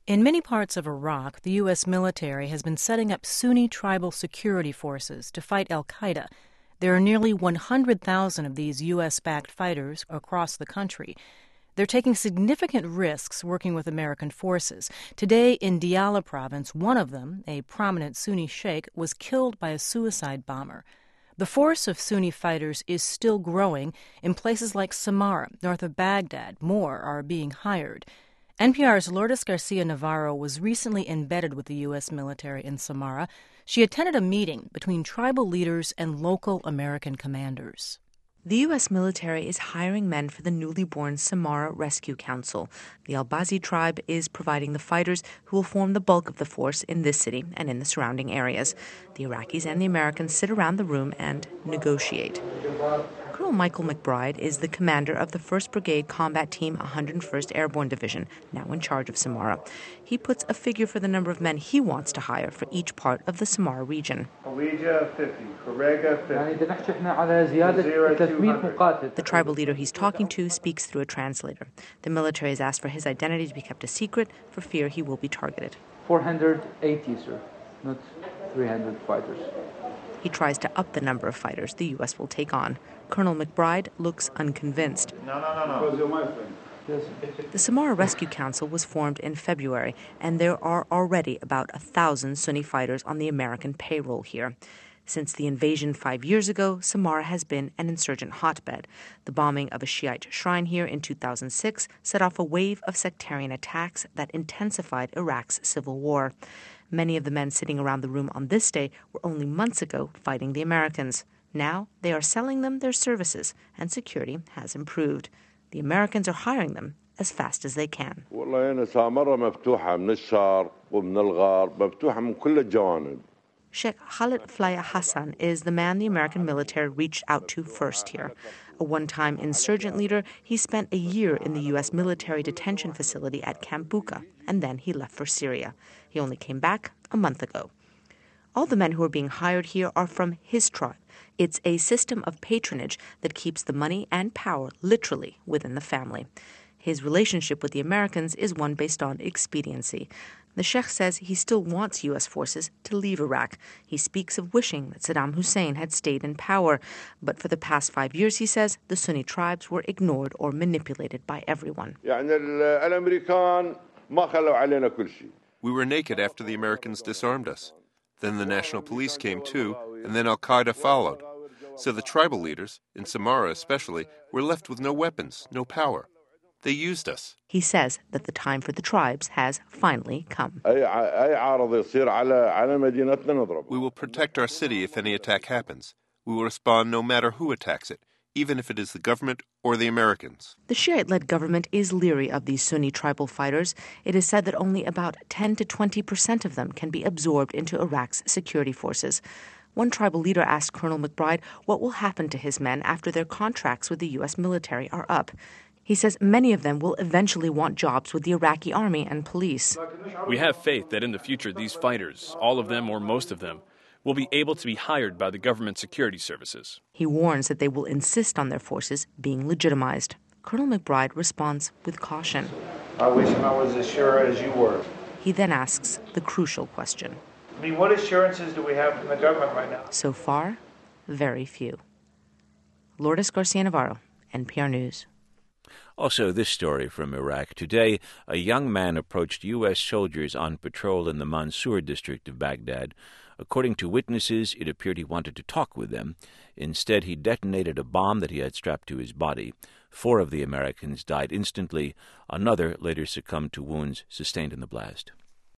In many parts of Iraq, the U.S. military has been setting up Sunni tribal security forces to fight al-Qaeda. There are nearly 100,000 of these U.S.-backed fighters across the country. They're taking significant risks working with American forces. Today, in Diyala province, one of them, a prominent Sunni sheikh, was killed by a suicide bomber. The force of Sunni fighters is still growing. In places like Samarra, north of Baghdad, more are being hired. NPR's Lourdes Garcia Navarro was recently embedded with the U.S. military in Samarra. She attended a meeting between tribal leaders and local American commanders. The U.S. military is hiring men for the newly born Samarra Rescue Council. The Al-Bazi tribe is providing the fighters who will form the bulk of the force in this city and in the surrounding areas. The Iraqis and the Americans sit around the room and negotiate. Colonel Michael McBride is the commander of the 1st Brigade Combat Team 101st Airborne Division, now in charge of Samarra. He puts a figure for the number of men he wants to hire for each part of the Samarra region. The tribal leader he's talking to speaks through a translator. The military has asked for his identity to be kept a secret for fear he will be targeted. 480, sir, not 300 fighters. He tries to up the number of fighters the U.S. will take on. Colonel McBride looks unconvinced. No. The Samarra Rescue Council was formed in February, and there are already about 1,000 Sunni fighters on the American payroll here. Since the invasion 5 years ago, Samarra has been an insurgent hotbed. The bombing of a Shiite shrine here in 2006 set off a wave of sectarian attacks that intensified Iraq's civil war. Many of the men sitting around the room on this day were only months ago fighting the Americans. Now they are selling them their services, and security has improved. The Americans are hiring them as fast as they can. Sheikh Khalid Flaya Hassan is the man the American military reached out to first here. A one-time insurgent leader, he spent a year in the U.S. military detention facility at Camp Bucca, and then he left for Syria. He only came back a month ago. All the men who are being hired here are from his tribe. It's a system of patronage that keeps the money and power literally within the family. His relationship with the Americans is one based on expediency. The sheikh says he still wants U.S. forces to leave Iraq. He speaks of wishing that Saddam Hussein had stayed in power. But for the past 5 years, he says, the Sunni tribes were ignored or manipulated by everyone. We were naked after the Americans disarmed us. Then the National Police came too, and then al-Qaeda followed. So the tribal leaders, in Samarra especially, were left with no weapons, no power. They used us. He says that the time for the tribes has finally come. We will protect our city if any attack happens. We will respond no matter who attacks it, even if it is the government or the Americans. The Shiite-led government is leery of these Sunni tribal fighters. It is said that only about 10 to 20% of them can be absorbed into Iraq's security forces. One tribal leader asked Colonel McBride what will happen to his men after their contracts with the U.S. military are up. He says many of them will eventually want jobs with the Iraqi army and police. We have faith that in the future these fighters, all of them or most of them, will be able to be hired by the government security services. He warns that they will insist on their forces being legitimized. Colonel McBride responds with caution. I wish I was as sure as you were. He then asks the crucial question. I mean, what assurances do we have from the government right now? So far, very few. Lourdes Garcia Navarro, NPR News. Also, this story from Iraq. Today, a young man approached U.S. soldiers on patrol in the Mansour district of Baghdad. According to witnesses, it appeared he wanted to talk with them. Instead, he detonated a bomb that he had strapped to his body. 4 of the Americans died instantly. Another later succumbed to wounds sustained in the blast.